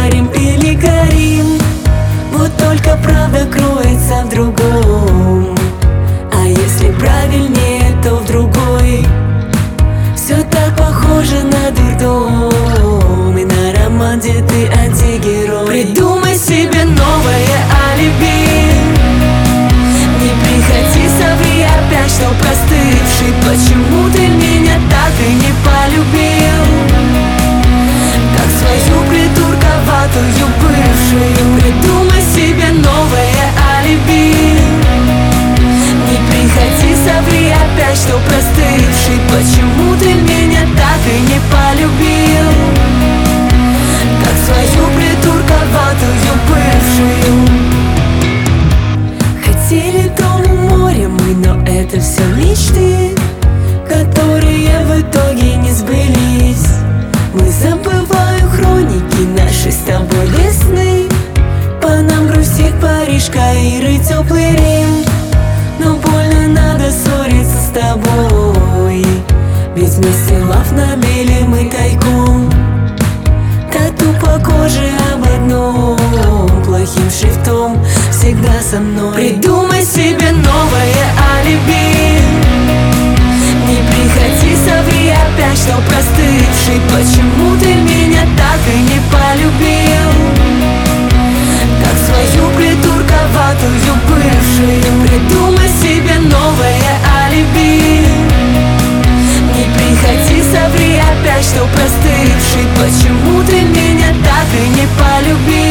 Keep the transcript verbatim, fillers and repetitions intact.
говорим или горим. Вот только правда кроется в другом. А если правильнее, то в другой. Все так похоже на дурдом и на роман, где ты антигерой. Придумай себе новое алиби. Не приходи, соври опять, что простывший. Почему ты меня так и не полюбил, как свою придурковатую бывшую? Придумай себе новое алиби. Не приходи, соври опять, что простывший. Почему ты меня так и не полюбил, как свою придурковатую бывшую? Хотели дом у моря мы, но это все мечты, которые в итоге не сбылись. Мы забываем хроники наши с тобой весны. По нам грустит Париж, Каир и теплый Рим. Но больно надо ссориться с тобой, ведь вместе лав набили мы тайком. Тату по коже об одном, плохим шрифтом всегда со мной. Придумай себе новое алиби. Не приходи, соври опять, что простывший. Почему ты меня так и не полюбил, как свою придурковатую бывшую? Придумай себе новое алиби. Не приходи, соври опять, что простывший. Почему ты меня так и не полюбил,